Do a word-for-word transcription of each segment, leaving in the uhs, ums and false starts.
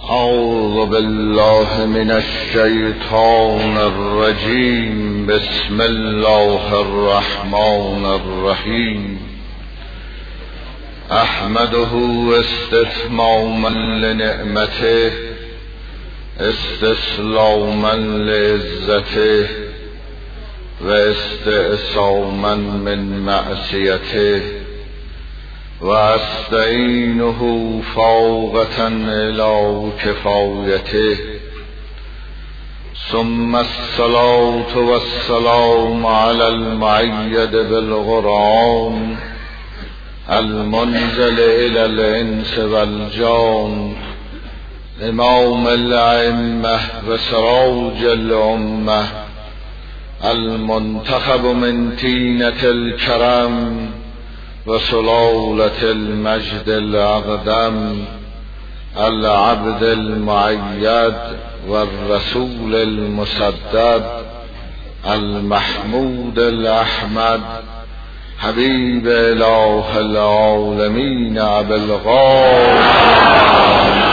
اعوذ بالله من الشیطان الرجیم. بسم الله الرحمن الرحیم. احمده استتماما لنعمته استسلاما لعزته و استعصاما من معصیته و استعینه فوقة الی کفایته. ثم الصلاة والسلام علی المؤید بالقرآن المنزل الی الانس والجان امام الائمة و سراج الامة المنتخب من طینة الکرم و سلالة المجد الاقدم العبد المؤید و الرسول المسدد المحمود الاحمد حبیب اله العالمین ابی القاسم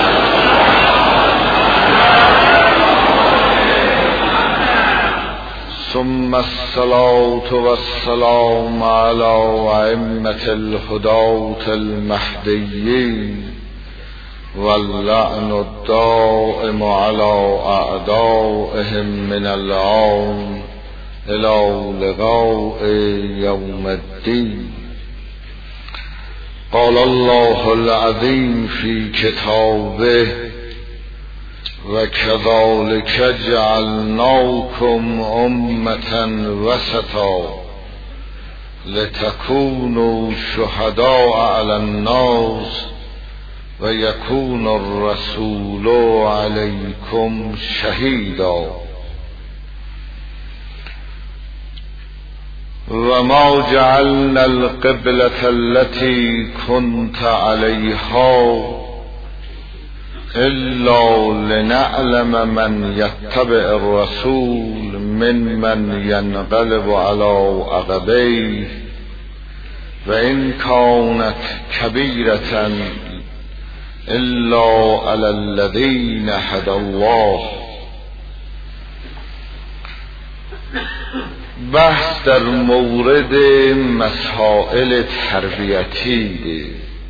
ثم الصلاة والسلام على ائمة الهداة المهديين واللعن الدائم على أعدائهم من الآن إلى لقاء يوم الدين. قال الله العظيم في كتابه وَكَذَلِكَ جَعَلْنَاكُمْ أُمَّةً وَسَطًا لِتَكُونُوا شُهَدَاءَ عَلَى النَّاسِ وَيَكُونَ الرَّسُولُ عَلَيْكُمْ شَهِيدًا. وَمَا جَعَلْنَا الْقِبْلَةَ الَّتِي كُنْتَ عَلَيْهَا إلا لنعلم من يتبع الرسول ممن ينقلب على عقبيه وإن كانت كبيرة إلا على الذين هدى الله. بحث در مورد مسائل تربیتی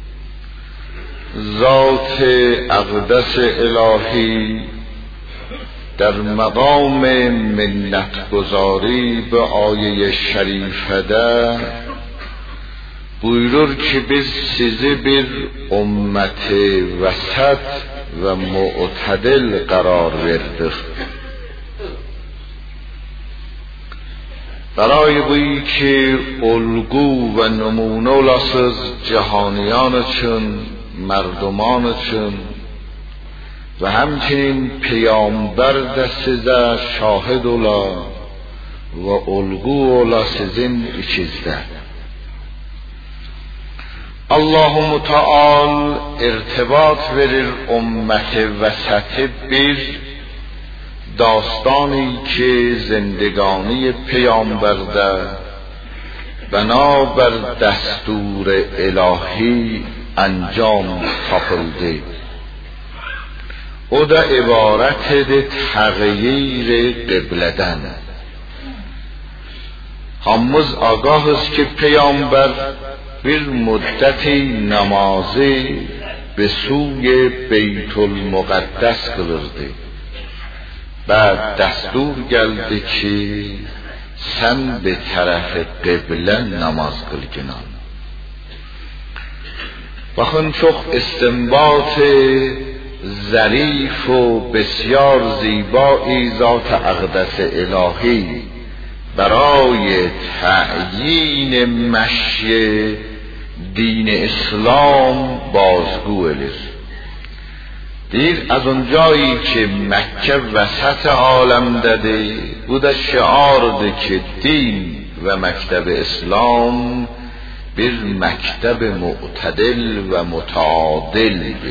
ذات اقدس الهی در مقام منت گذاری به آیه شریفه ده buyurur ki biz sizi bir ümmet vasat ve mu'tedil karar verdik. برای بویی که الگو و نمونه olasız جهانیان için مردمان için و همچنین پیامبر de size şahid ola ve olgu ola sizin içinizde. Allah-u Muteal irtibat verir ümmeti vesatı bir داستانی که زندگانی پیامبرده بنابر دستور الهی انجام تاپلده. او da عبارت ده تغییر قبلدن. هموز آگاه است که پیامبر bir مدتی نمازی به سوی بیت المقدس kılırdı. بعد دستور geldi ki sen به طرف قبله نماز کن کنان. بخون çok استنباط ظریف و بسیار زیبایی ذات اقدس الهی برای تعیین مشی دین اسلام بازگو است. دیر از اونجایی که مکه وسط عالم داده بود شعار ده که دین و مکتب اسلام bir مکتب معتدل و متعادل ده.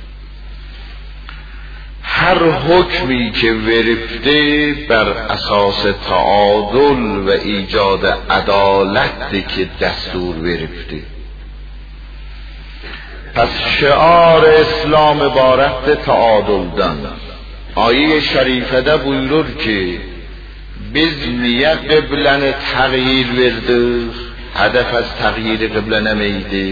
هر حکمی که ورفته بر اساس تعادل و ایجاد عدالت ده که دستور ورفته. پس شعار اسلام عبارت تعادل دان. آیه şerifede buyurur ki biz niye kıbleni tağyir verdik? Hedef az tağyiri kıblenemeydi.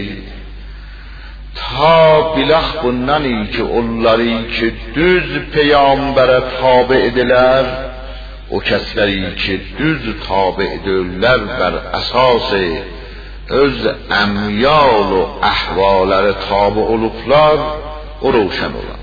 Ta bilax bundan iyi ki onları ki düz peygambere tabi ediler, o kəsləri ki düz tabi edirlər bər əsası öz əmyal و əhvaları tabi olublar, o roşan olar.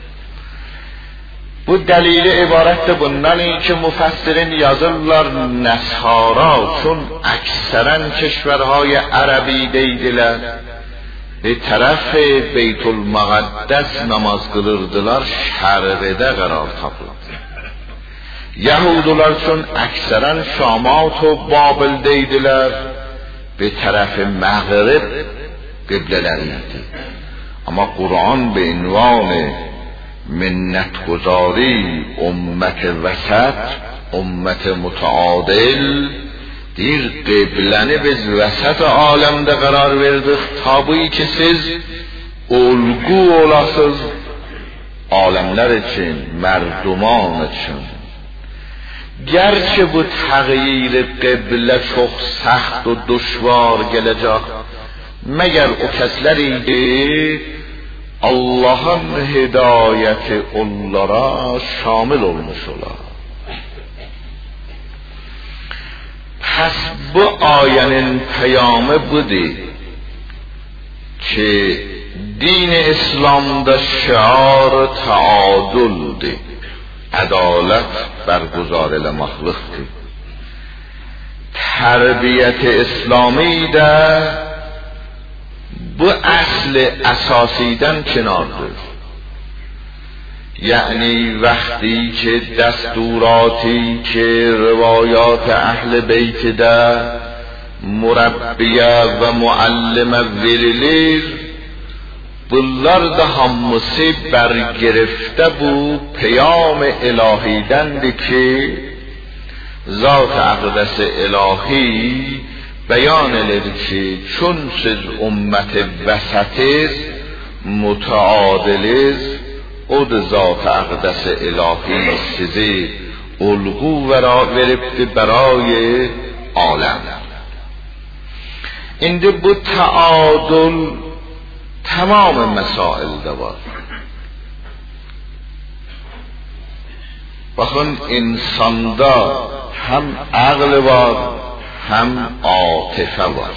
Bu dəlili ibarətdir bundan ki müfəssirin yazırlar Nəsara çün əksərən keşvərهای ərəbi deydilər. Bir tərəf Beytül Məqəddəs namaz qılırdılar, şərqdə qərar tapıldı. Yahudular çün əksərən Şamat و Babil deydilər. Bir tərəf Məğrib qiblələri idi. Amma Qur'an به عنوان منتگذاری امت وسط امت متعادل دیر قبلنی biz vəsət aləmdə qərar verdik tabi ki siz olgu olasız aləmlər üçün, mərduman üçün. Gerçi bu təğyir qiblə çox səxt و دشوار gələcək, məgər o kəslər idi Allah'ın hidayeti onlara şamil olmuş olar. Pes bu ayenin peyamı budur ki din İslam'da şiar taadüldür. Adalet berguzar eləməklikdir. Tərbiyət İslami de bu اصل اساسیدن کنارdır. یعنی وقتی که دستوراتی که روایات اهل بیت ده مربیه و معلمه verilir, bunlar da hamısı برگرفته bu پیام الهیدند که ذات اقدس الهی بیان edir ki çün siz ümmet vəsətiz, müteadiliz, o da zat-ı əqdəs ilahi sizi olgu veribdi برای aləm. İndi bu taadül tamam mesaildə var. Baxın, insanda hem aql var, hem عاطفه var.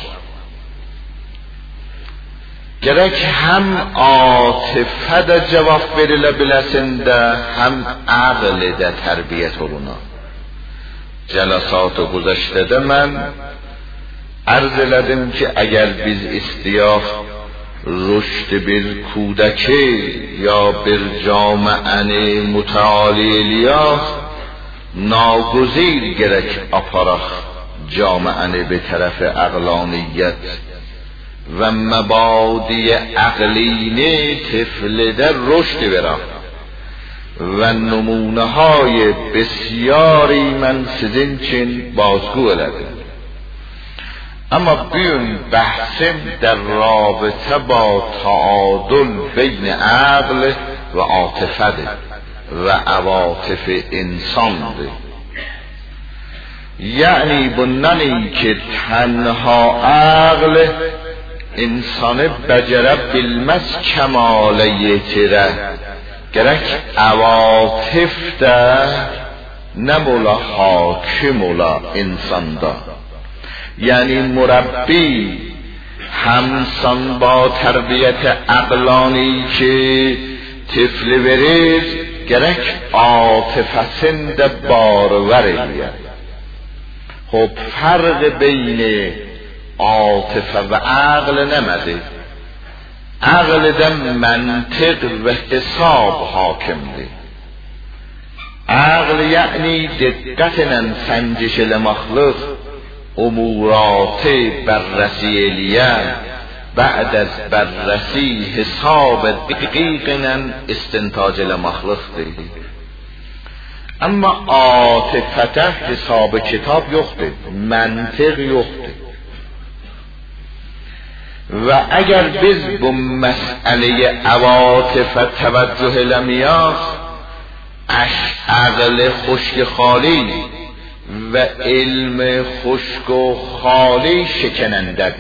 Gerek hem عاطفه de cevap verilebilesin de hem aql de terbiyet oluna. Cəlasat-ı güzəştədə mən arz elədim ki eğer biz istiyaf rüşd bir kudaki ya bir camiəni müteali eliyaq, naguzir gerek aparaq جامعه به طرف عقلانیت و مبادی عقلینه طفل در رشد برم و نمونه های بسیاری من sizin için بازگو elədim. اما بیون بحثم در رابطه با تعادل بین عقل و عاطفه و عواطف انسان ده. یعنی bundan ki تنها عقل انسان بجره bilmez kemale yetire, gerek عواطف de نمولا حاکم ola insanda. یعنی مربی همسان با تربیت عقلانی که طفل verir, gerek عاطفesinde بارور eləyər. خب فرق بین عاطفه و عقل نمده. عقل ده منطق و حساب حاکمده. عقل یعنی دقتنن سنجش المخلوق امورات بررسی الیه، بعد از بررسی حساب دقیقنن استنتاج المخلوق ده. اما عاطفه حساب کتاب yoxdur, منطق yoxdur. و اگر biz به مسئله عواطف توجه لمیاست، عقل خشک خالی و علم خشک و خالی شکننده.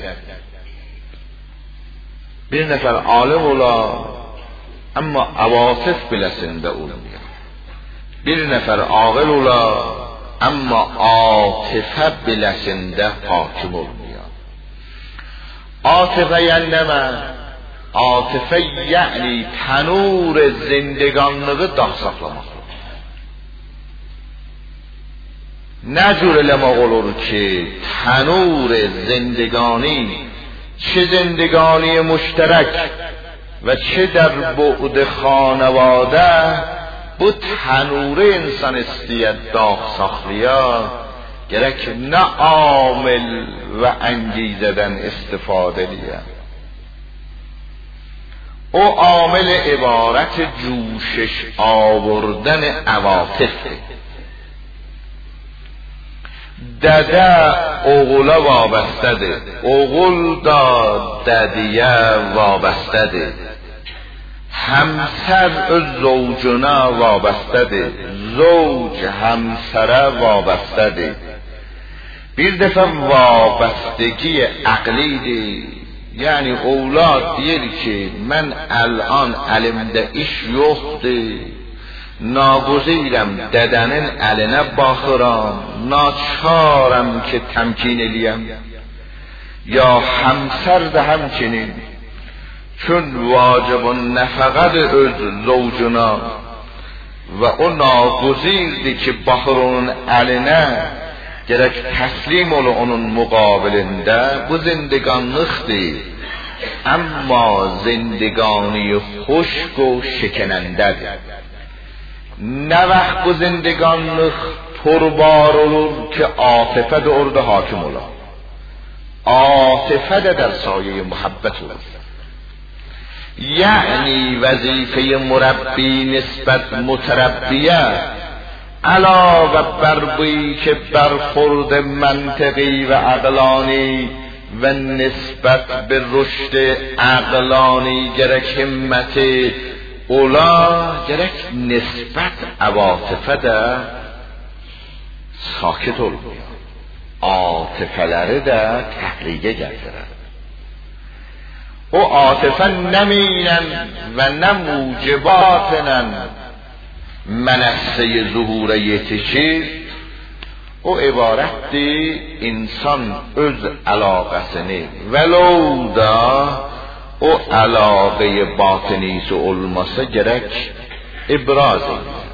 bir نفر عالم ola اما عواطف بلسنده olmuyor. bir نفر عاقل ola اما عاطفه بلسنده حاکم olmuyor. عاطفه یعنی نه؟ عاطفه یعنی تنور زندگانlığı dağ saxlamaq. نه جور لماق olur که تنور زندگانی، چه زندگانی مشترک و چه در بعد خانواده، bu تنور انسان استید داغ ساخلیا gerek نه عامل و انگیزدن استفاده لیا. او عامل عبارت جوشش آوردن عواطفه. دده اوغلا وابسته ده، اوغل دا ددیه وابسته ده، همسر از زوجنا وابسته ده، زوج همسره وابسته ده. bir defa وابستگی عقلی ده، یعنی اولاد دیر که من الان علمده iş yoxdur، ناگزیرم ددنن علنه باخرام، ناچارم که تمکین الیم. یا همسر ده همچنین، چون واجب و نفقد öz زوجنا و اون ناگزیردی که باخرون علنه gerek teslim olu onun mukabilinde, bu zindeganlıqdır. Ama zindegani xuşk و şekenendedir. Ne vaxt bu zindeganlıq purbar olur ki عاطفه de orada hakim ola. عاطفه de در سایه محبت olur. یعنی وظیفه مربی نسبت متربیه علاوه بر بویی که برخورد منطقی و عقلانی و نسبت به رشد عقلانی gerek همت اولا gerek نسبت عواطفه ده ساکت olmuyor. عاطفه‌ları da تحریه getirir. o عاطفه نمینن و نه موجباتنن منصه ظهور یتشی، او عبارت دی انسان öz علاقسini ولو da o علاقه باطنیس olmasa gerek ابراز.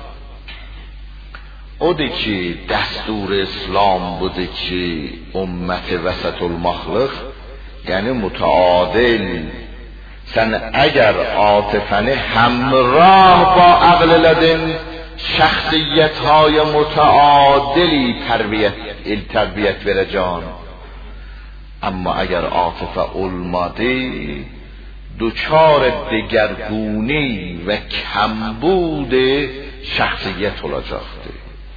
o دی که دستور اسلام بوده که امت وسط المخلوق یعنی متعادل. sen اگر عاطفانه همراه با عقل لدن شخصیت های متعادلی تربیت تربیت vereceğim. اما اگر عاطفه olmadı دوچار دگرگونی و کمبود شخصیت olacaktır.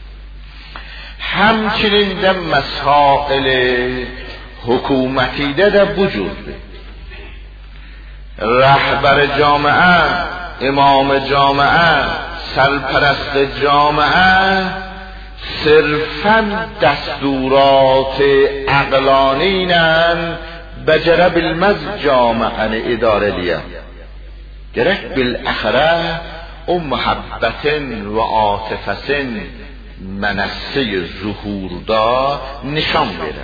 همچنین در مسائل حکومتی ده وجود رهبر جامعه، امام جامعه، سرپرست جامعه صرفاً دستورات عقلانینن بجره بالمز جامعه اداره لیه گرک بالاخره او محبتن و عاطفتن منصه ظهور دا نشان بره.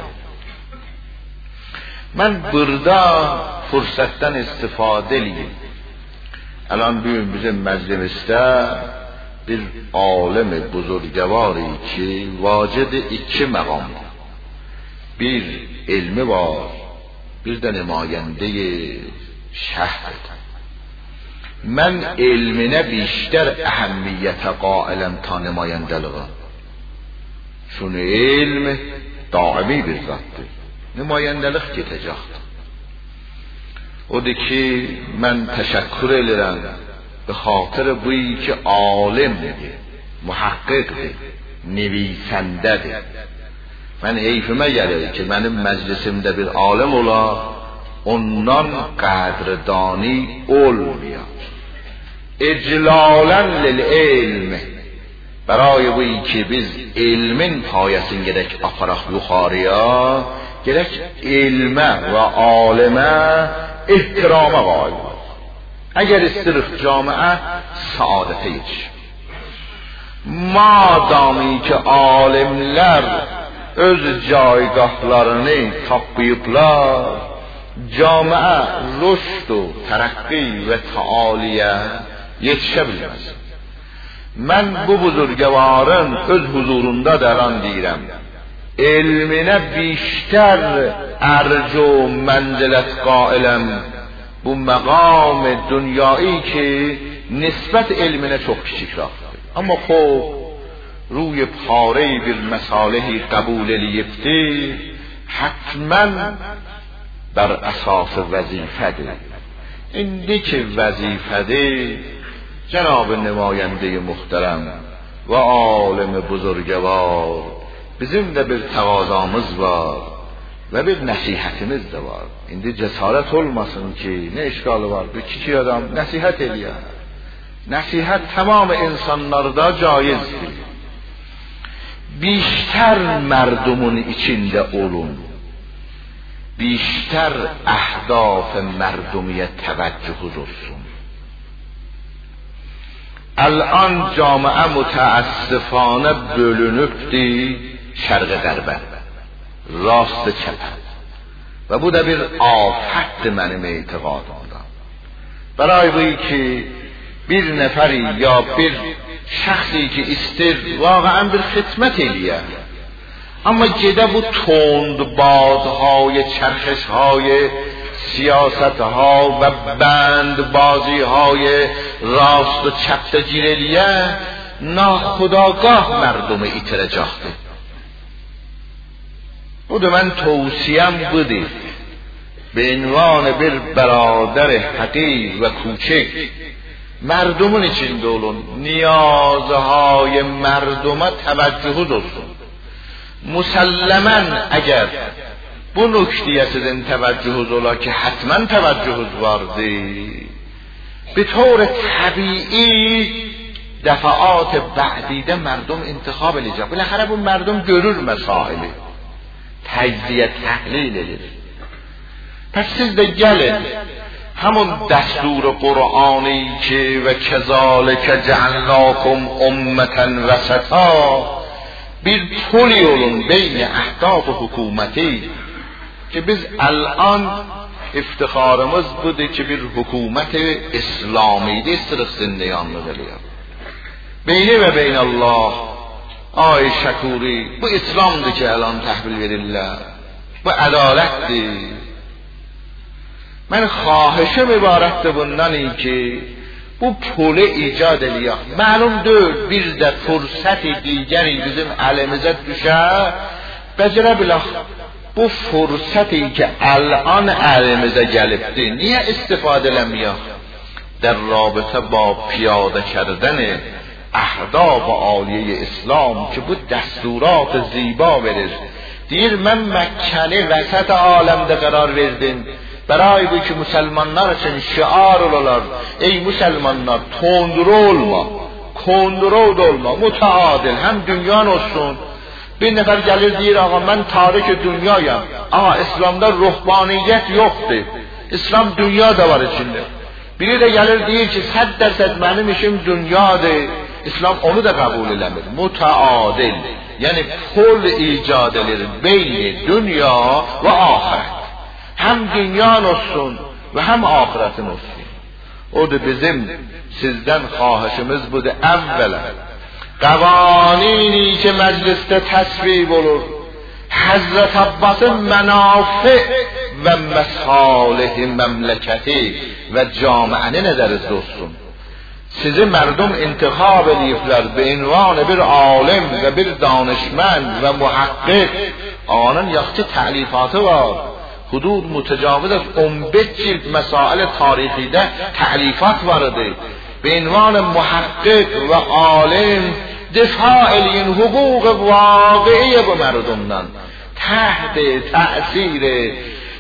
من بردا فرصتن استفاده لیم. الان بیایم bizim meclisdə bir عالم بزرگواری که واجد iki مقام، bir علمی var، bir de نماینده شهر. من علمینه بیشتر اهمیت قائلم تا نمایندلغه، چون علم دائمی bir zatdır. نمایندلıq getəcəkdir. odur ki mən təşəkkür edirəm به خاطر بویی که عالمdir، محققdir، نویسندهdir. من حیفimə gəlir ki mənim məclisimdə bir alim ola اونان قدردانی علمیا اجلالا للعلم برای وی که biz ilmin payasın gerek aparaq yuxarıya gerek ilmə və alimə ehtirama qail əgər istirik camiə saadətə yetişir. Madami ki alimlər öz caygahlarını tapıyıblar, camiə rüşd و tərəqqi və taaliyə yetişə bilməz. Mən bu buzurgəvarın öz huzurunda dəran deyirəm, elminə بیشتر ərc و mənzilət qailəm, bu məqam dünyایی که نسبت elminə çox kiçik rafdır. Amma خب روی پاره bir məsalehi qəbul eləyibdi, həttmən bər əsas vəzifədir. İndi ki vəzifədir, جناب نماینده محترم و عالم بزرگوار bizim de bir taqazamız var ve bir nəsihətimiz de var. İndi cesaret olmasın ki ne işgalı var, bir kişi adam nəsihət eləyər. Nəsihət tamam insanlarda caizdir. بیشتر مردمون içinde olun. بیشتر اهداف مردمیت توجهز olsun. الان جامعه متاسفانه bölünübdi şərq qərbə, rast çəpə və bu da bir afətdir mənim etiqadımda. برای bu ki bir nəfəri ya bir şəxsi ki istir واقعا bir xidmət eləyər, amma gedə bu tond بادهای چرخشهای سیاست ها و بند بازی های راست و چپ گیرلیه ناخودآگاه مردم ایترجاخته. بود من توصیم بوده به عنوان bir برادر حقیر و کوچک مردمون için olun, نیازهای مردم توجهز olsun. مسلما اگر bu nöqtəyə sizin təvəccühüz ola ki, həttmən təvəccühüz vardı. به طور طبیعی دفعات بعدیده مردم انتخاب eləyəcək. بالاخره bu مردم görür məsailə, təcziyə təhlil edir. پس siz də gəlin همون دستور قرآنی که و كذلك جعلناكم أمة وسطا bir پلی olun بین اهداف حکومتی که biz الان افتخارımız budur ki bir hükümet İslami'de istirik zindeyanlık ediyor. Beyni ve beyn Allah, ay şakuri, bu İslam'dır ki elan təhvil verirlər. Bu adalettir. Mən xahişim ibarətdir bundan ki bu pulu icad eləyək. Məlumdur bir də fürsət digəri bizim əlimizə düşər, becərə bilək. Bu فرصتی که الان elimize gəlibdir niye استفاده eləməyək؟ در رابطه با پیاده کردن اهداف عالیه اسلام که bu دستورات زیبا verir. Deyir mən Məkkəni vəsət aləmdə qərar verdim. برای bu ki müsəlmanlar üçün şiar olar. Ey müsəlmanlar, tondru olma, kondrod olma, mütəadil, həm dünyan olsun. Bir nəfər gəlir deyir, ağa mən tarix dünyayam. Ağa İslamda ruhbaniyyət yoxdur. İslam dünya da var içində. Biri də gəlir deyir ki, səd dərsəd mənim işim dünyadır. İslam onu da qəbul eləmir. Mütəadil. Yəni pul icad edir beyni dünya və axirət. Həm dünyan olsun və həm axirətin olsun. Odur bizim sizdən xahişimiz budur. Əvvələn قوانینی که مجلسdə تصویب olur, Həzrət Abbasın mənafə və məsalih məmləkəti və camiəni nəzərinizdə olsun. Sizi mərdum intikhab ediblər به عنوان bir alim və bir danışmend və muhaqqق. Ağanın yaxşı təlifatı var. Hudud mütəcavüz az on beş cild مسائل tarixidə təlifat var idi. به عنوان محقق و عالم دفاع این حقوق واقعی با مردمدن تحت تأثیر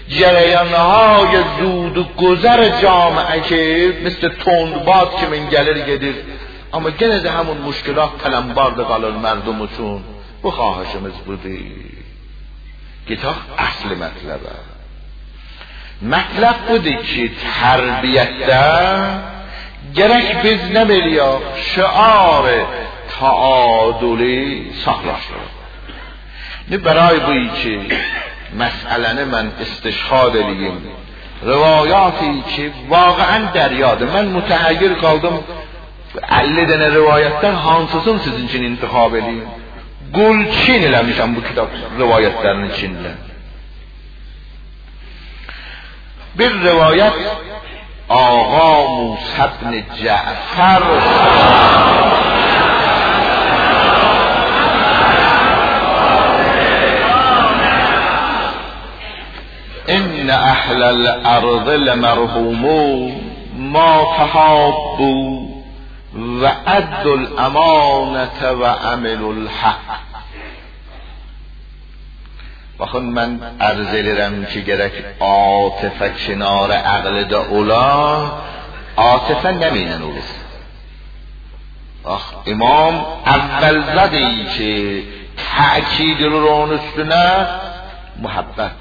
جریانهای زود و گذر جامعه که مثل تندباد که من gelir gelir ama gene de همون مشکلات تلمبار قالن مردمشون bu خواهشimiz budur. Kitap asli mətləbə. Mətləb budur ki, tərbiyətdə gərək biz nə beliyək? Şiar-ı taadülü saxlaşdırıq. Ne برای buyi ki, məsələni mən istişhad eləyim. Rivayatı ki, vaqəən dəryadır. Mən mütəhəyyir qaldım, əlli dənə rivayətdən hansısını sizin için intixab eləyim? Gülçin eləmişəm bu kitab rivayətlərinin içində. Bir rivayət Ağa Musa ibn Cəfər İnne əhlel ərdə ləmərhumu ma təhabbu və əddül əmanətə və əmilul haqq. Baxın, mən ərz edirəm ki, gərək atifə kinarə əqlidə ola, atifə nəmiylə olur? Bax, imam əvvəldə deyir ki, təkid olur onun üstünə muhabbət.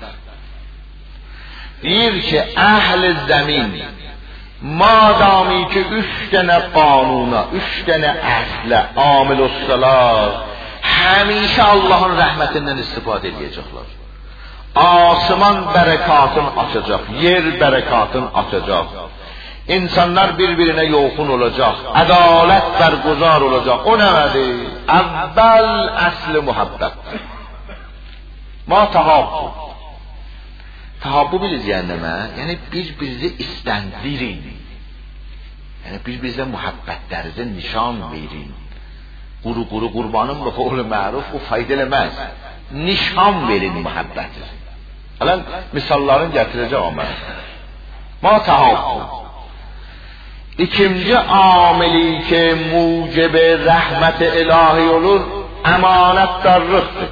Deyir ki, əhl-i zəmin madami ki üç dənə qanuna, üç dənə əslə, amil-ussalar həmişə Allahın rəhmətindən istifadə edəcəklər. Asman bərəkatın açacaq, yer bərəkatın açacaq. İnsanlar bir-birinə yoxun olacaq, ədalət bərguzar olacaq. O nədir? Əvvəl əsli muhabbət. Ma təhabbü. Təhabbü biliz yəni nə? Yəni bir-birinizə istəndirin. Yəni bir-birinizə muhabbətlərinizə nişan verin. Quru-quru qurbanın bu qovlu məruf bu fayda eləməz. Nişan verin muhabbəti. Alən misallarını gətirəcək mən. Ma təhabbü. İkinci amili ki mucib rəhmət ilahi olur, əmanətdarlıqdır.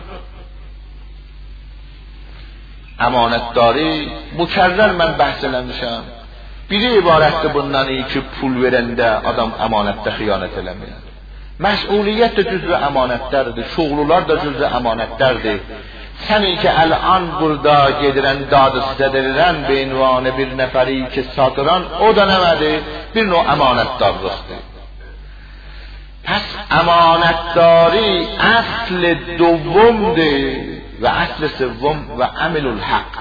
Əmanətdari mükərrər mən bəhs eləmişəm. Biri ibarətdir bundan iyi ki pul verəndə adam əmanətdə xıyanət eləmir. Məsuliyyət də cüzvü əmanətlərdir, şuğlular da cüzvü əmanətlərdir. Səni ki əl-an burada gedirən, dadı sizə verirən beynvanı bir nəfəri ki satıran, o da nəmədir? Bir növ əmanətdarlıqdır. Pəs əmanətdari əsl-i dovvumdur və əsl-i sevvum və əmilul haqq.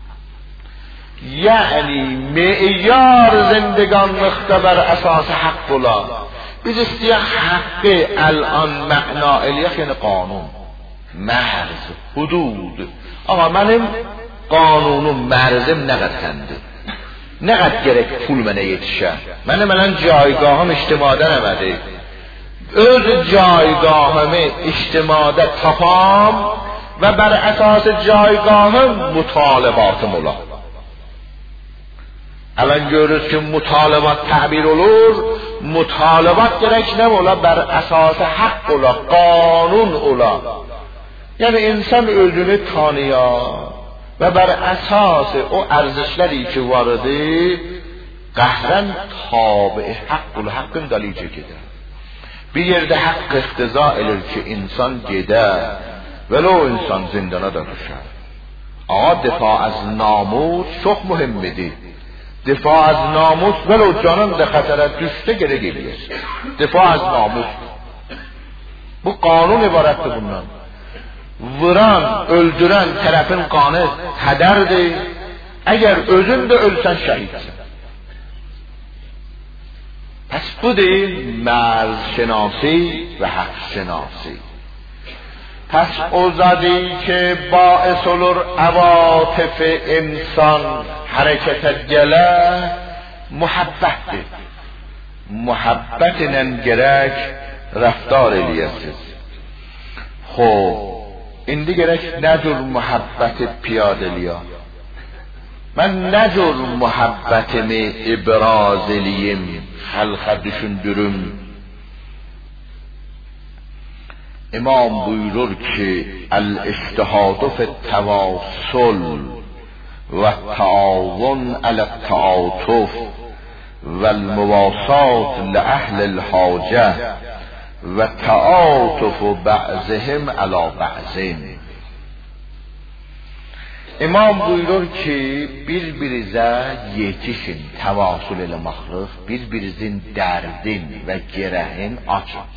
Yəni meyyar zindiganlıqda bər əsası haqq ola. Biz istəyək haqqı əl-an mə'na eləyək, yəni qanun, mərz, hudud. Amma mənim qanunum, mərzim nə qədəndir? Nə qəd gərək pul mənə yetişə? Mənim ələn caygahım ictimada nəmədir? Öz caygahımı ictimada tapam və bər əsası caygahım mutalibatım ola. Ələn görürüz ki mutalibat təbir olur, mutalibat gərək nə ola? Bər əsası haqq ola, qanun ola. Yəni insan özünü tanıya və bər əsası o ərzişləri ki var idi, qəhrən tabi haqq ola, haqqın dalicə gedə. Bir yerdə haqq iqtiza edir ki insan gedə, vələ o insan zindana da düşər. Ama defa az namus çox mühimmidir. Defa az namus vələ canın da xətərə düşsə gerək eləyir. Defa az namus. Bu qanun ibarətdir bundan. Vuran, öldürən tərəfin qanı hədərdir. Əgər özün də ölsən şəhidsən. Pəs bu deyil mərz şinasi və haqq şinasi. Pəs o zadi ki bais olur əvatif insan hərəkətə gələ muhabbətdir. Muhabbət ilə gərək rəftar eləyəsiz. Xob, indi gərək nə cür muhabbəti piyad eləyə? Mən nə cür muhabbətimi ibraz eləyim, xalqa düşündürüm? İmam buyurur ki el-istihadu fi-tevassul و تعاون علی التعاطف و المواسات لأهل الحاجه و تعاطف بعضهم علی بعضهم. İmam buyurur ki bir-birinizə yetişin, təvasul ilə maxluq, bir-birinizin dərdin və gərəhin açın.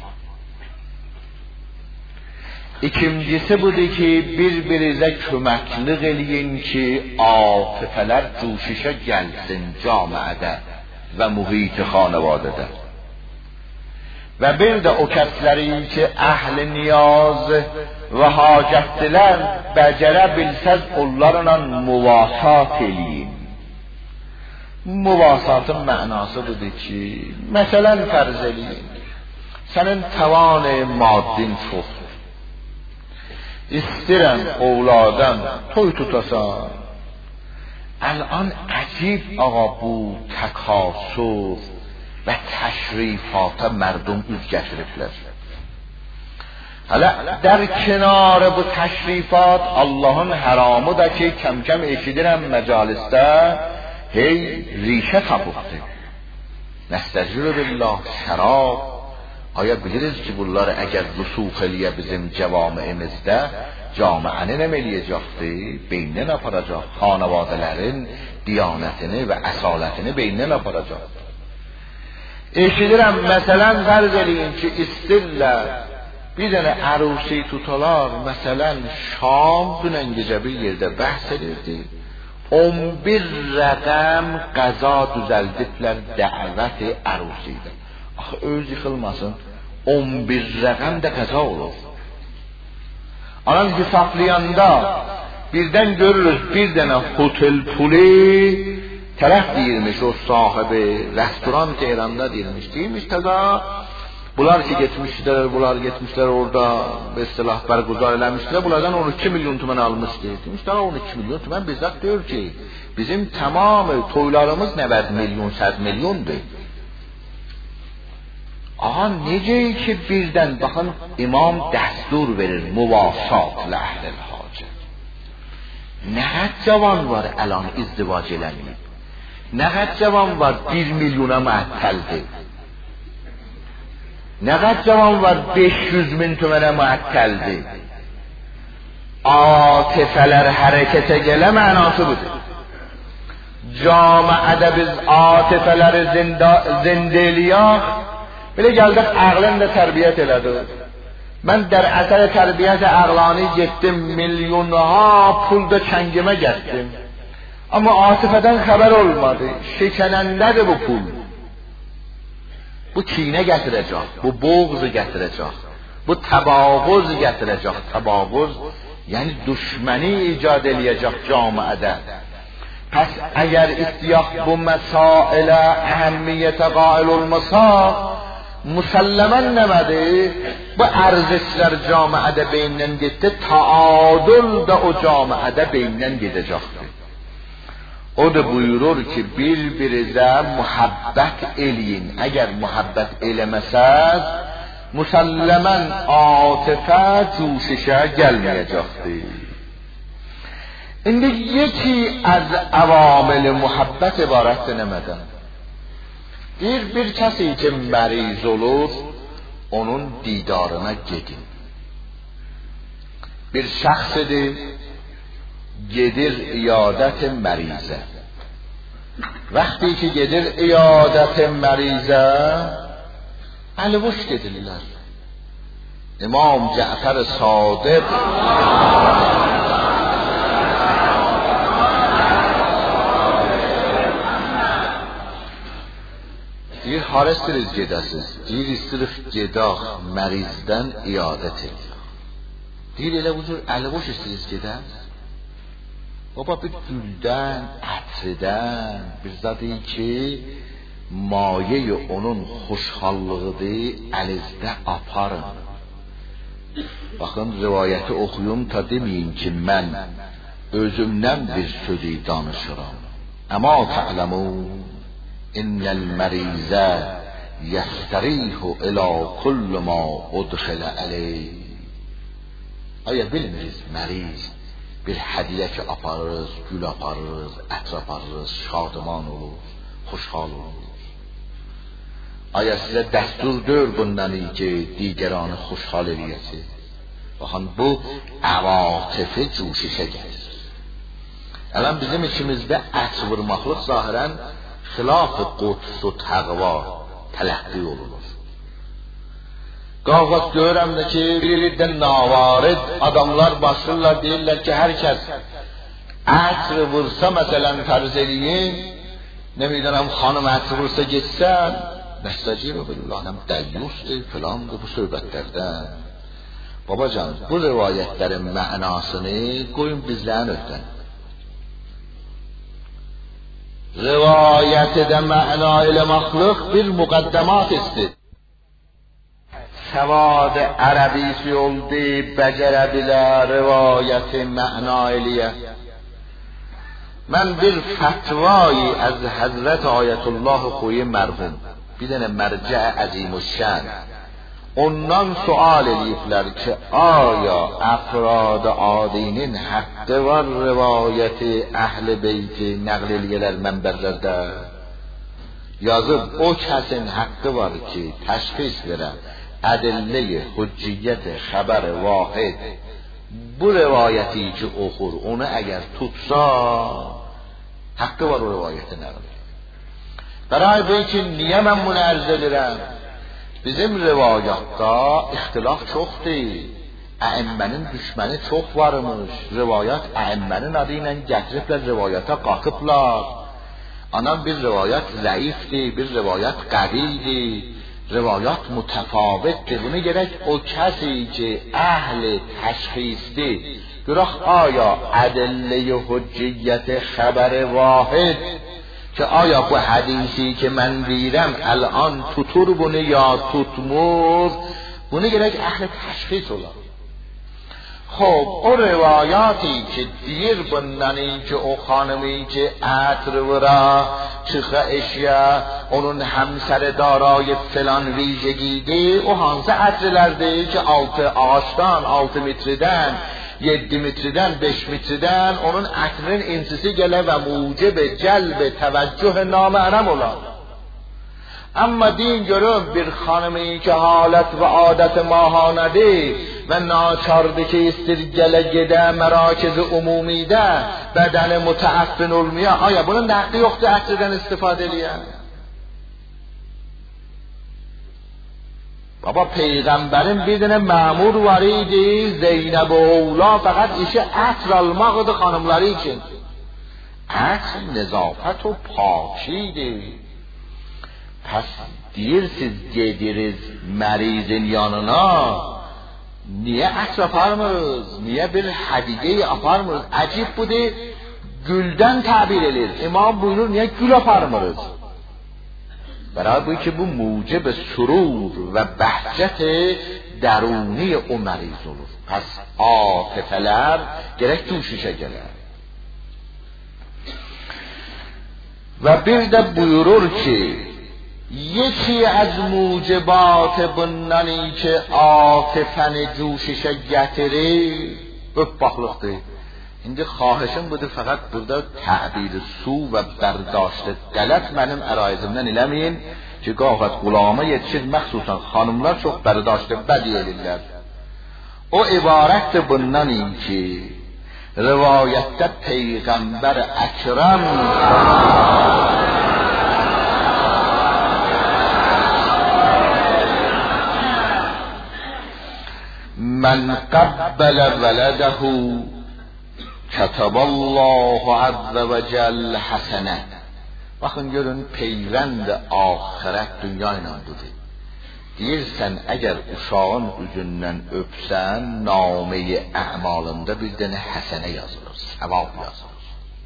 İkincisi budur ki bir-birinizə köməklik eləyin ki atifələr cuşişə gəlsin camiədə və mühit xanavadədə. Və bir də o kəsləri ki əhl-i niyaz və hacətdilər bəcərə bilsəz onlarla muvasat eləyin. Muvasatın mənası budur ki məsələn fərz eləyin sənin tavan maddin çoxdur, istəyirəm ovladan toy tutasan. الان عجیب آقا bu təkasur və təşrifata mərdum üz gətiriblər. Hələ در کنار bu təşrifat Allahın haramıdır ki kəm-kəm eşidirəm məcalisdə hey ریشه tapıbdır. Nəstəcir billah şərab. Aya biliriz ki bunları əgər rüsux eləyə bizim cəvamiimizdə camiəni nə eləyəcəkdir? Beynən aparacaq. Xanavadələrin diyanətini və əsalətini beynən aparacaq. Eşidirəm məsələn fərz eləyin ki istirlər bir dənə ərusi tutalar, məsələn Şam dünən gecə bir yerdə bəhs edirdi. on bir rəqəm qəza düzəldiblər dəvət ərusidə. Axı öz yıxılmasın, on bir rəqəm də qəza olur. Anan hesaplayanda birdən görürüz bir dənə hotel puli tərəf deyirmiş o sahibi restoran Tehranda deyirmiş. Deyirmiş təzə bunlar ki getmişlər, bunlar getmişlər orada به اصطلاح برگزار eləmişlər. Bunlardan on iki milyon tümən almışdı. Demişlər on iki milyon tümən bizzat diyor ki bizim tamam toylarımız نود milyon, صد milyondur. Aha necə ki birdən baxın imam dəstur verir muvasat لأهل الحاجه. Nə qədər cavan var الان ازدواج eləməyib. Nə qədər cavan var bir milyona məəttəldir. Nə qədər cavan var beş yüz min tümənə məəttəldir. Atifələr hərəkətə gələ mənası budur. Camiədə biz atifələri zində eləyək. Belə gəldik ağlın da tərbiyyət elədik. Mən در اثر تربیت عقلانی getdim milyonha pulda kəngimə getdim. Amma atifədən xəbər olmadı. Şəkənəndədir bu pul. Bu kinə gətirəcək, bu boğzu gətirəcək, bu təbağuz gətirəcək. Təbağuz yəni düşməni icad eləyəcək camiədə. Pəs əgər istiyaq bu məsailə əhəmmiyyətə qail olmasa مسلما نمده bu ارزشlər camiədə beyindən getdi, taadül də o camiədə beyindən gedəcəkdir. O da buyurur ki bir-birinizə muhabbət eləyin. Əgər muhabbət eləməsəz müsəlləmən atifə cuşişə gəlməyəcəkdir. İndi yeki az avamil muhabbət ibarətdir nəmədən? Bir bir kəsi ki məriz olur, onun didarına gedin. Bir şəxsidir, gedir iyadət mərizə. Vaxtı ki gedir iyadət mərizə, əliboş gedirlər. İmam Cəfər Sadiq deyir, hara istiriz gedəsiz? Deyir, istiriz gedaq mərizdən iyadət edir. Deyir, elə bu cür əliboş istiriz gedək? Baba bir güldən, ətridən, bir zadı ki, maye onun xoşxallığıdır, əlinizdə aparın. Baxın, rivayəti oxuyum ta deməyin ki, mən özümdən bir sözü danışıram. Əma tə'ləmun إن المریض یستریح الی کل ما ادخل علیه. آیا bilmiriz meriz bir hədiyyə ki aparırız, gül aparırız, ətr aparırız, şadıman olur, xoşhal olur. Aya sizə dəstur deyil bundan ki, digəranı xoşhal eləyəsiz. Baxın, bu əvatifə cuşişə gəlir. Ələn bizim içimizdə ət vurmaqlıq zahirən xilaf-ı quds و təqva tələqqi olunur. Qavqat görürəm də ki, birlikdə navarid adamlar başlayırlar, deyirlər ki, hər kəs ətr vursa, məsələn, tərz eləyin, nemidirəm, xanım ətr vursa geçsən, nəstəcib və billah, dəyyusdur, filandır bu söhbətlərdən. Babacan, bu rivayətlərin mənasını qoyun bizlərin ötdən. Rivayət edə məna eləmaqlıq bir müqəddəmat istir. Səvad ərəbisi oldu, bəcərə bilə rivayət məna eləyə. Mən bir fətvayı az Həzrət Ayətullah Xoyi mərhum, bir dənə mərcə əzimüşşən, ondan sual eləyiblər ki, aya əfrad adinin haqqı var rivayəti əhl-i beyti nəql eləyələr mənbərlərdə? Yazıb, o kəsin haqqı var ki, təşxis verə, ədillə-i hücciyyət xəbər vahid, bu rivayəti ki oxur, onu əgər tutsa, haqqı var o rivayəti nəql. Bəray bu ki, niyə mən bunu ərz edirəm? Bizim rivayatda ixtilaf çoxdur. Əimmənin düşməni çox varmış. Rivayat əimmənin adı ilə gətiriblər, rivayata qatıblar. Anam bir rivayat zəifdir, bir rivayat qəvidir, rivayat mütəfavitdir. Bunu gerək o kəsi ki, əhl-i təşxisdir. Görək, aya ədillə-i hücciyyət xəbər vahid که آیا bu حدیثی که من دیدم الان tutur bunu یا tutmur bunu gerek اهل تشخیص olar. خب o روایاتی که دیر بندنی که o خانمی که عطر ورا çıxa eşya onun همسر دارای فلان ویژگیdir o hansı عطرlərdir ki altı ağaçtan altı metreden yedi metreden beş metreden onun ətrin insisi gələ və mucib cəlb təvəccüh namərəm olar. Amma deyin görüm bir xanımi ki halət və adət mahanədir və naçardır ki istir gələ gedə mərakiz-i umumidə bədəni mütəəffin olmaya, aya bunun nəqqi yoxdur ətrdən istifadə eləyən. Baba peyğəmbərin bir dənə məmur var idi, Zeynəb oğla fəqət işi ətr almaqdır xanımları üçün. Ətr nezafət و پاکیdir. Pəs deyirsiz gediriz mərizin yanına, niyə ətr aparmırız, niyə bir hədiyyə aparmırız? Əcib budur, güldən təbir edir. İmam buyurur, niyə gül aparmırız? برای بوی که bu موجب سرور و بهجت درونی o مریض olur. پس عاطفه‌lər gerek cuşişə gələr. Və bir də buyurur ki یکی از موجبات bundan ki عاطفəni cuşişə gətirir öpbaqlıqdır. İndi xahişim budur fəqət burada təbir su və bərdاشت qələt mənim ərayizimdən eləməyin ki, qavət qulama yetişir, məxsusən xanımlar çox bərdاشت bədi edirlər. O ibarətdir bundan ki, rivayətdə Peyğəmbər Əkrəm mən qəbbələ vələdəhu كتب الله عز وجل حسنه. Baxın görün peyvənd axirət dünya ilə budur. Deyirsən əgər uşağın üzündən öpsən nameyi əmalında bir dənə həsənə yazılır, savab yazılır.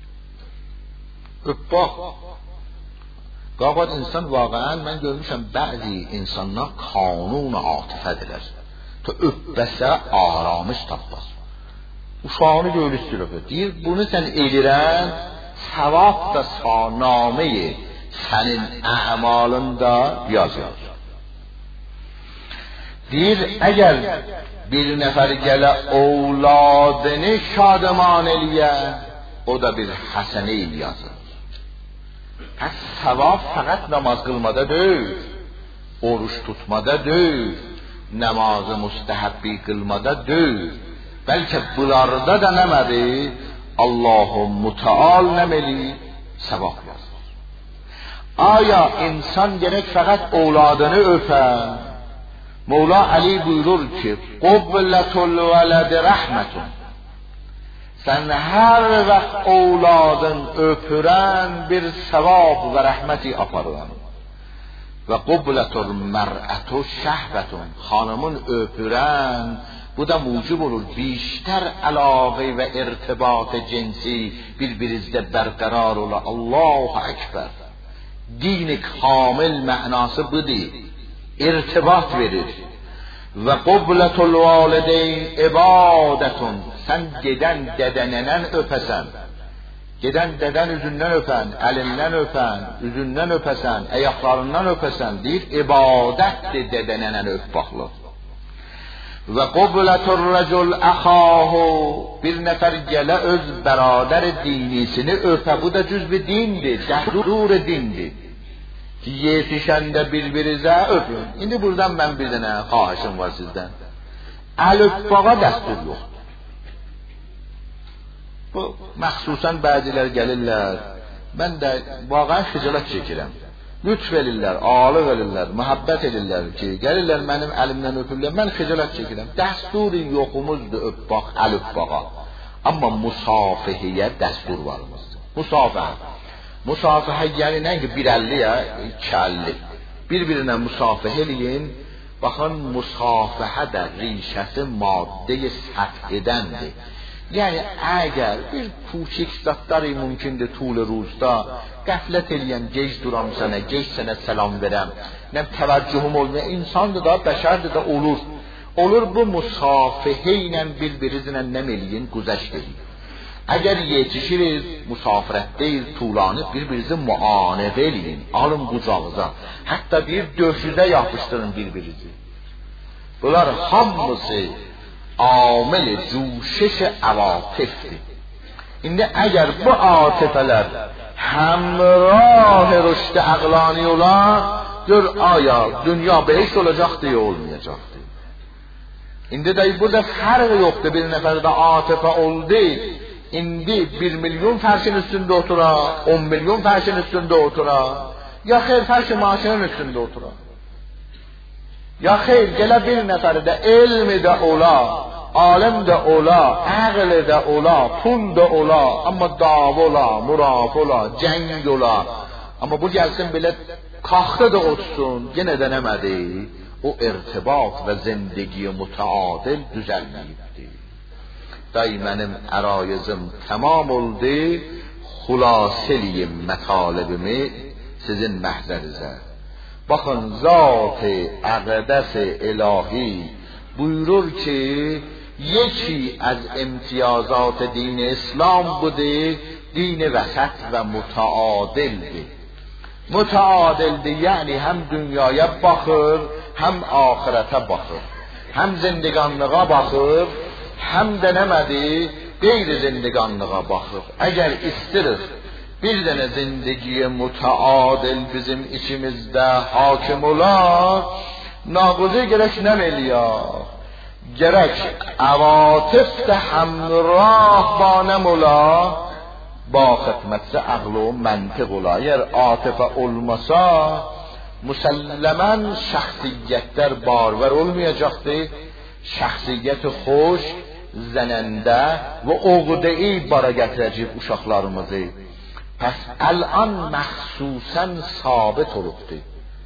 Öp bax. Qaqat insan vaqəən mən görmüşəm bəzi insanlar qanun atifədirlər. To öpbəsə aramış tapmaz. Uşağını görüşdürür. Deyir, bunu sən edirən, savab da sanameyi sənin əmalında yazır. deyir, əgər bir nəfər gələ ovladını şadıman eləyə, o da bir həsənə yazır. Pəs savab fəqət namaz qılmada deyil, oruç tutmada deyil, namazı müstəhəbbi qılmada deyil, bəlkə bunlarda da nəmədi? Allahu Müteal nəməli? Savab yazır. Aya insan gerek fəqət ovladını öpən? Mevla Ali buyurur ki, qublətul vələd rəhmətun. Sən hər vaxt ovladın öpürən bir savab və rəhməti aparılan. Və qublətul mər'ətu şəhvətun. Xanımın öpürən, bu da mucib olur بیشتر علاقه و ارتباط جنسی birbirinizdə bərqərar ola. Allahu Ekber. Din kamil mənası budur. İrtibat verir. Və qublətul valideyn ibadətun. Sən gedən dədənənən öpəsən. Gedən dədən üzündən öpən, əlindən öpən, üzündən öpəsən, ayaqlarından öpəsən, deyir, ibadətdir dədənənən öp baxlı. Və qublətur rəcul əxahu. Bir nəfər gələ öz bəradər dinisini öpə, bu da cüzb dindir, dəstur dindir. Ki yetişəndə bir-birinizə öpün. İndi buradan mən bir dənə xahişim var sizdən. Əl öpbağa dəstur yoxdur. Bu, məxsusən bəzilər gəlirlər, mən də vaqən xicalət çəkirəm. Lütf elirlər, ağalıq elirlər, mühabbət elirlər ki, gəlirlər mənim əlimdən öpürlər, mən xicalət çəkirəm. Dəsturi yoxumuzdur öpbaq, əl öpbağa. Amma musafihəyə dəstur varımızdır. Musafihə. Musafihə yəni nə ki, bir əlli ya, iki əlli. Bir-birinə musafihə eləyin, baxın, musafihə də rişəsi madde-i səthidəndir. Yəni, əgər bir küçük zatları mümkündür tul ruzda, qəflət eləyən, gec duram sənə, gec sənə selam verəm, nəm təvəccühüm olmuyor, insandır da, bəşərdir da, olur. Olur bu musafihə ilə bir-birinizlə nəm eləyin, güzəşt eləyin. Əgər yetişiriz, musafirətdeyiz, tulanıb, bir-birinizi muanəqə eləyin, alın qucağıza, hətta bir döşüdə yapışdırın bir-birinizi. Bunlar hamısı amel cuşش عواطفdir. İndi əgər bu atifələr həmrah rüşd əqlani olar, gör aya dünya behiş olacaqdır ya olmayacaqdır. İndi də burada fərq yoxdur, bir nəfərdə atifə oldu, indi bir milyon fərşin üstündə otura, on milyon fərşin üstündə otura, ya xeyr fərşin maşının üstündə otura. Ya xeyr, gələ bir nəfəri də elmi də ola, alim də ola, əql də ola, pul də ola, amma dav ola, muraf ola, cəng ola. Amma bu gəlsin belə kaxta da otsun, yenə də nəmədi? O irtibat və zindigi müteadil düzəlməyibdir. Day mənim ərayizim tamam oldu, xulaseliyim mətalibimi sizin məhzərizə. Baxın, zat-ı əqdəs-i ilahi buyurur ki, یکی از امتیازات دین اسلام بوده دین وسط و متعادل. متعادل یعنی هم دنیای baxır, هم آخرته baxır. هم زندگانlığa baxır, هم də nəmədi? Qeyri زندگانlığa baxır. Əgər istirik bir dənə zindegiye müteadil bizim içimizdə hakim olar, nağıza gerek nəməliyar? Gerek عواطف ده همراه با نمولا با خدمت عقل و منطق ola. Eğer عاطفه olmasa مسلما şəxsiyyətlər barvar olmayacaqdır. Şəxsiyyət xoş, zənəndə və oğudeyi bara gətirəcək uşaqlarımızı. Pəs الان məxsusən sabit olubdur.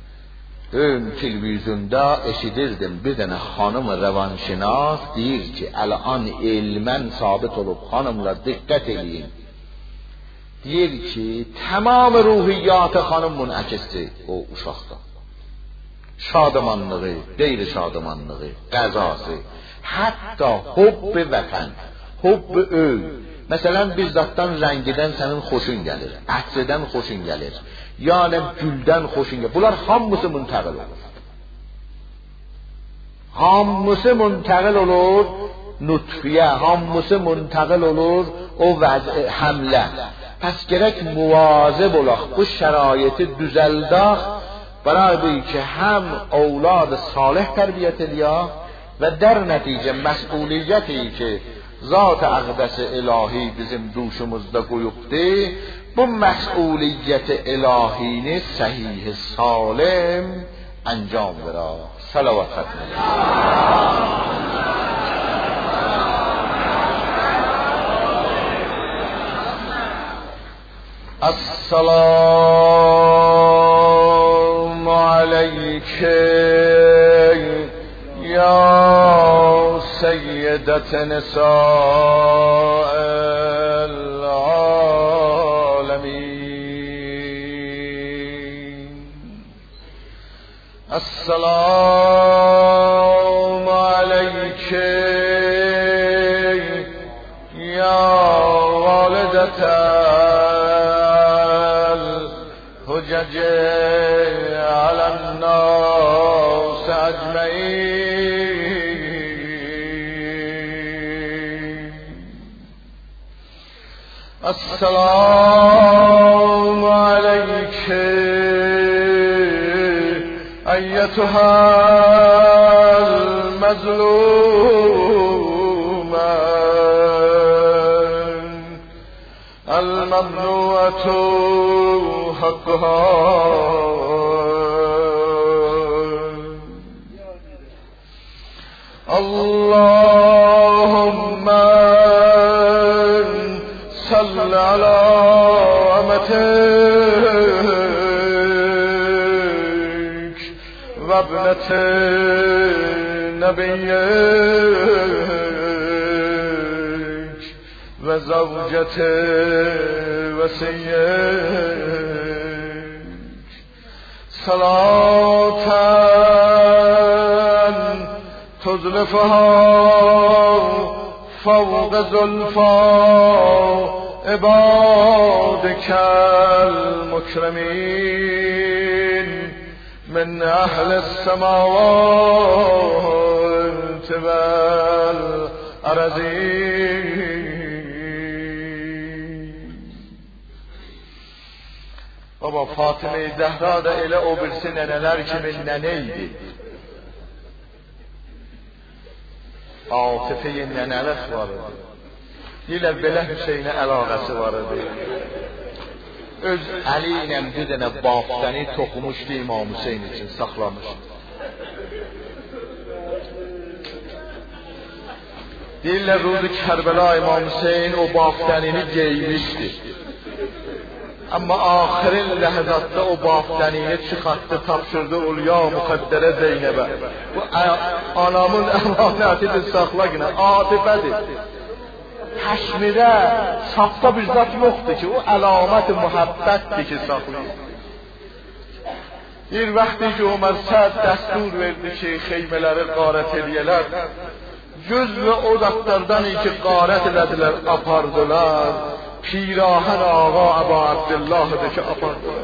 Ön televizyonda eşidirdim bir dənə xanım rəvanşinas deyir ki, الان elmən sabit olub, xanımlar diqqət eləyin. Deyir ki, tamam ruhiyyat xanım münəkisdir o uşaqda. Şadımanlığı, qeyri şadımanlığı, qəzası, hətta hubb vətən, hubb öy. Məsələn, bir zatdan rəngidən sənin xoşun gəlir, ətridən xoşun gəlir, yəni güldən xoşun gəlir. Bunlar hamısı müntəqil olur. hamısı muntakil olur nutfiye, hamısı muntakil olur o vəz'i həmlə. Pəs gərək muvazib olaq, bu şəraiti düzəldaq, برای که هم اولاد صالح تربیت eləyək və در nəticə məsuliyyəti ki zat əqdəs ilahi bizim duşumuzda qoyubdur, bu məsuliyyət ilahini səhih salim انجام verək. Salavat xətmi. السلام عليك يا سيدة نساء العالمين. السلام عليك يا والدة الحجج على الناس أجمعين. السلام عليك أيتها المظلومة الممنوعة حقها. اللهم صل على أمتك وابنة نبيك وزوجة وسيك صلاة تزلفها فوق زلفا عبادك المكرمين من أهل السماوات والأرضين. Baba Fatıma-i Zehra da elə o birisi nənələr kimi nənə idi. Atifə-i nənəlik var idi. Deyirlər belə Hüseynə əlaqəsi var idi. Öz əli ilə bir dənə bafdəni toxumuşdu İmam Hüseyn üçün, saxlamış. Deyirlər ruzu Kərbəla İmam Hüseyn o bafdənini geymişdi. Amma axirin ləhzatda o bafdənini çıxartdı, tapşırdı Ulya Müqəddərə Zeynəbə. Bu anamın əmanətidir, saxla günə, atifədir. Həşmirə, safda bir zat yoxdur ki, o əlamət-i mühabbətdir ki, saxlayır. Bir vaxtı ki, Ömər Səd dəstur verdi ki, xeymələri qarət eləyələr. Göz və o zatlardan ki, qarət elədilər, apardılar. پیراهن آقا ابا عبدالله ده که apardılar.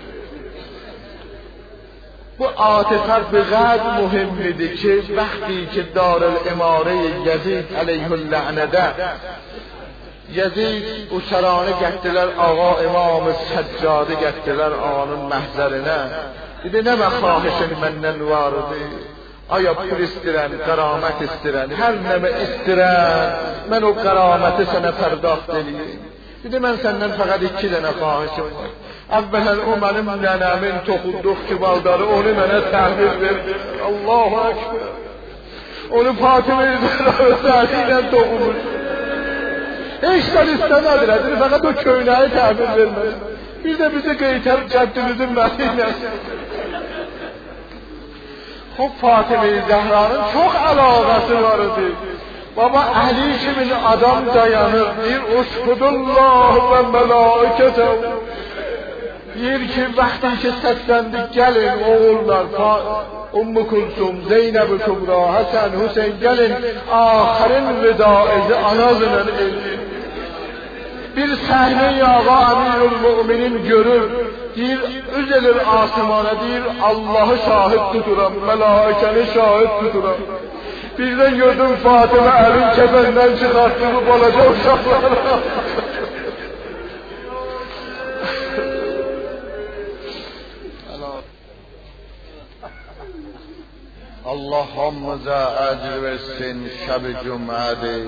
Bu atifət bir qəd mühimmidir ki, vaxti ki Darül-İmarə Yezid əleyhüllənədə Yezid uçaranı gətirdilər, ağa İmam-ı Səccadı gətirdilər ağanın məhzərinə. Dedi, nə məxahişin məndən vardı? Aya pul istirən, qəramət istirən, hər nəmə istirən, mən o qəraməti sənə pərdaxt edeyim. Dedi, mən səndən fəqət iki dənə xahişim var. Əvvələn o mənim nənəmin toxunduq ki, baldarı, onu mənə təhvil verdi. Allahu Ekber. Onu Fatıma-i Zəhra özəli ilə toxunmuş. Heç sən istəmədilər, dedi, fəqət o köynəyi təhvil vermədi. Bir də bizi qeytər cəddimizin məliynə. Xub Fatıma-i Zəhranın çox əlaqəsi var idi. Baba Əli kimin adam dayanır, deyir, Uşqudullah və mələkətəv. Deyir ki, vaxtın ki səsləndik, gəlin oğullar, Ümmü Kulsum, Zeynəb-i Kübra, Həsən, Hüseyin, gəlin, axirin vidaizi anazının elin. Bir səhne-i ağa Əmirül Müminin görür, deyir, üz edir asimana, deyir, Allah'ı şahid tuturam, melaikəni şahid tuturam. Birdən gördüm Fatıma əlin kəfəndən çıxartdığı balaca uşaqlar. Allah hamımıza əcr versin şəb-i cümlədir.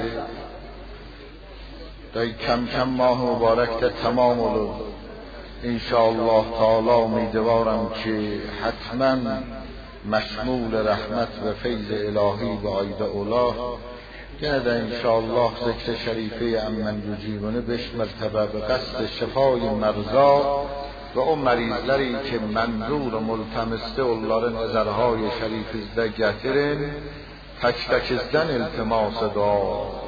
Dey kəm kəm mah mübarəkdə tamam olur. İnşallah Teala uمیدوارم ki حتما مشمول رحمت و فیض الهی و عید اولا gene de inşallah zikr-i şerife emmen yücibunu beş mertebe به قصد şifای مرضا ve o mərizləri ki mənzur و multəmisdə onların əzərhay şərifizdə gətirin tək-təkizdən iltimas dua.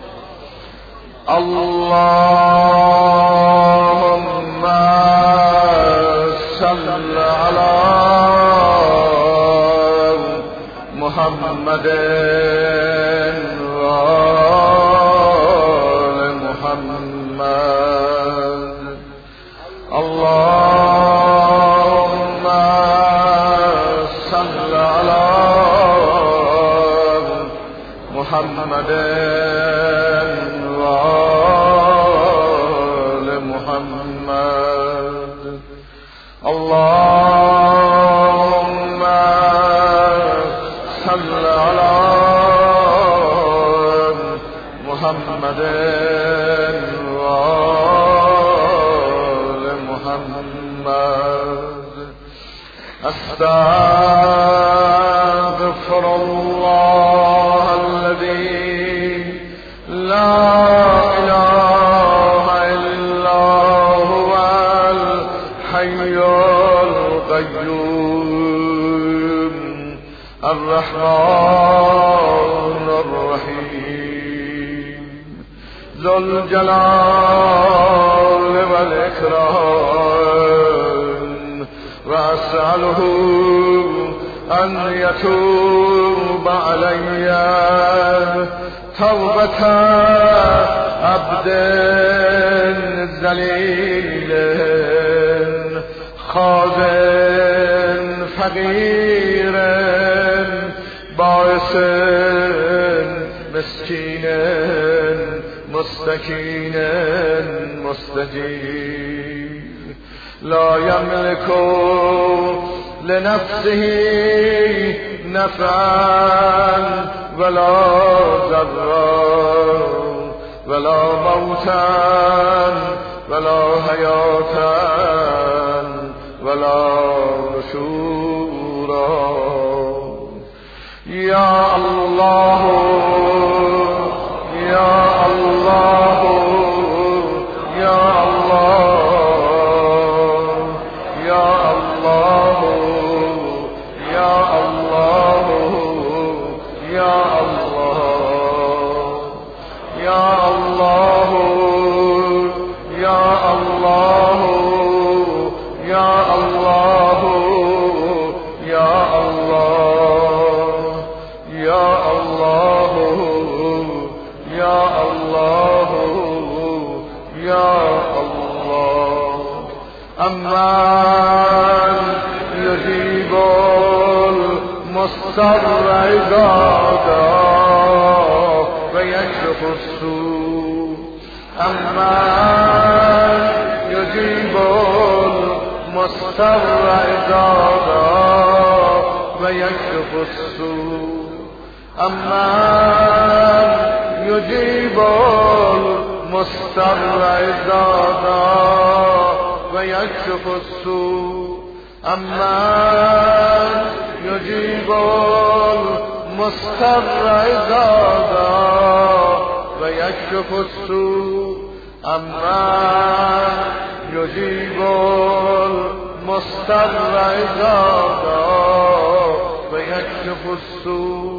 Allahümme salli ala Muhammedin ve ali Muhammed. Allahümme salli ala Muhammedin ve ali Muhammed. Allahümme salli ala Muhammedin ve ali Muhammed. Estağfirullah ellezî la ilahe illa huvel hayyul kayyum er-Rahmanir-Rahim Zul Celal vel İkram ve es'aluhu en yetûbe aleyye tevbete abdin zelîlin khazin fakirin baisin miskinin mustakinin mustajib la yemliku لنفسه نفعا ولا ضرا ولا موتا ولا حياتا ولا نشورا يا الله يا الله يا الله أمن يجيب المضطر إذا دعاه ويكشف السوء أمن يجيب المضطر إذا دعاه ويكشف السوء أمن يجيب المضطر إذا دعاه ويكشف السوء أمن يجيب المضطر إذا دعاه ويكشف السوء أمن يجيب المضطر إذا دعاه ويكشف السوء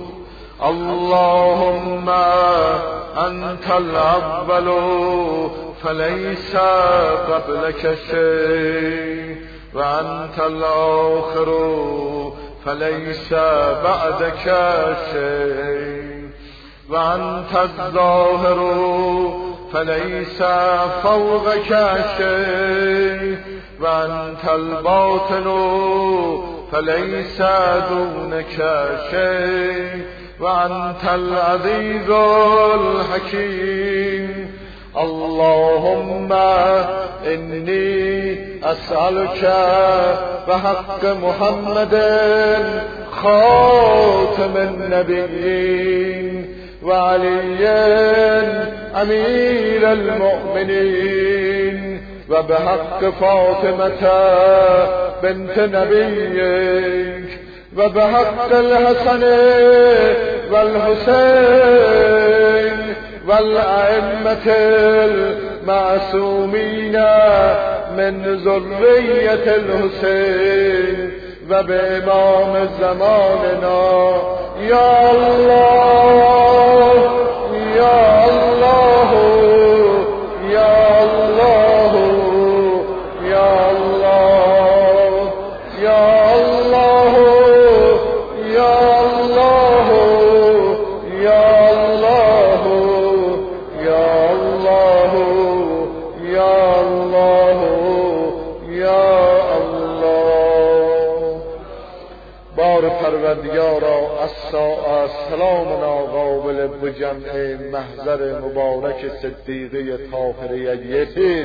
اللهم أنت الأول فليس قبلك شيء وأنت الآخر فليس بعدك شيء وأنت الظاهر فليس فوقك شيء وأنت الباطن فليس دونك شيء وأنت العزيز الحكيم. اللهم إني أسألك بحق محمد خاتم النبيين وعلي أمير المؤمنين وبحق فاطمة بنت نبيك وبحق الحسن والحسين والأئمة المعصومين من ذرية الحسين وبإمام زماننا يا الله يا الله يا الله يا الله يا الله يا الله يا الله يا الله يا الله يا الله. بار پروردگارا الساعه سلام ناقابل بجمع محضر مبارک صدیقه طاهره یتیم.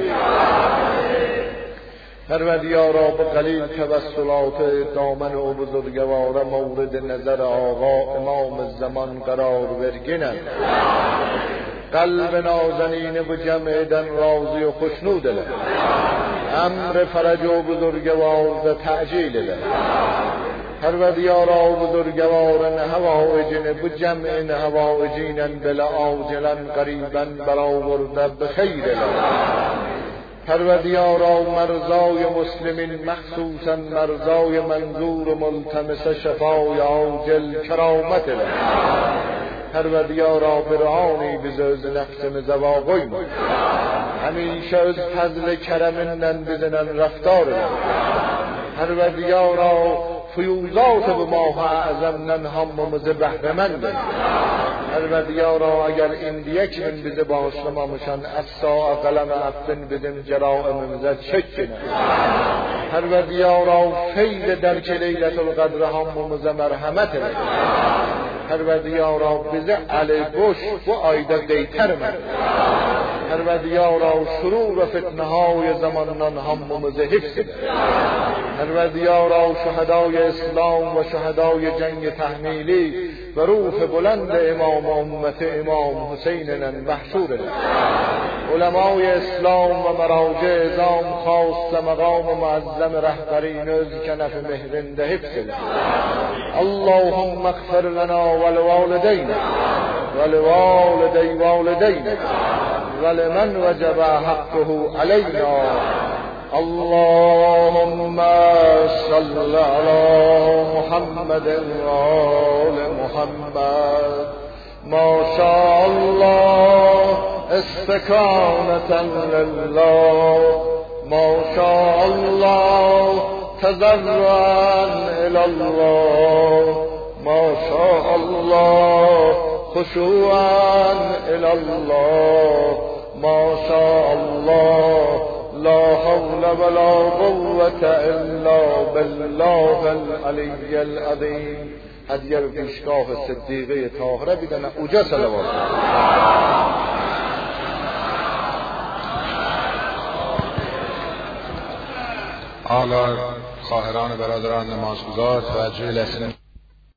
پروردگارا به قلیل توسلات دامن و بزرگوار مورد نظر آقا امام زمان قرار برگنن. قلب نازنین و جمعیدن راضی و خوشنود لن. امر فرج و بزرگوار و تعجیل لن. پروردگارا بزرگوارن هوایجن و جمعین هوایجینن بلا آجلن قریبا برآورده بخیر لن. پروردگارا مرزای مسلمین مخصوصا مرزای منظور و ملتمس شفای عاجل کرامت لن. پروردگارا برهانی بزوز نفس مزوا قویم همیشه از فضل کرمنن بزنن رفتار لن. پروردگارا فیوزات به ماه اعظمنن هممز بهرمندن. پروردگارا اگر این یک من بزه باشنمامشان افسا قلم افن بزم جرائم مزد شکنن. پروردگارا فیض درک لیلت القدر هممز مرحمت لن. پروردگارا بزه علی بوش و آیده دیتر من. پروردگارا شرور فتنه های زمانان هممز حفظ لن. پروردگارا شهدای اسلام و شهدای جنگ تحمیلی و روح بلند امام امت امام حسینن محشورن. علمای اسلام و مراجع اعظام خاص مقام معظم رهبرین از کنف مهرند حفظ. اللهم اغفر لنا ولوالدینا ولوالدی والدینا ولمن وجب حقه علینا. اللهم صل على محمد وآل محمد ما شاء الله استكانة لله ما شاء الله تضرعا إلى الله ما شاء الله خشوعا إلى الله ما شاء الله لا حول ولا قوة إلا بالله العلي العظيم. هدیه به پیشگاه صدیقه طاهره بدن اوجا صلوات. حالا خواهران برادران نمازگزار توجه لسن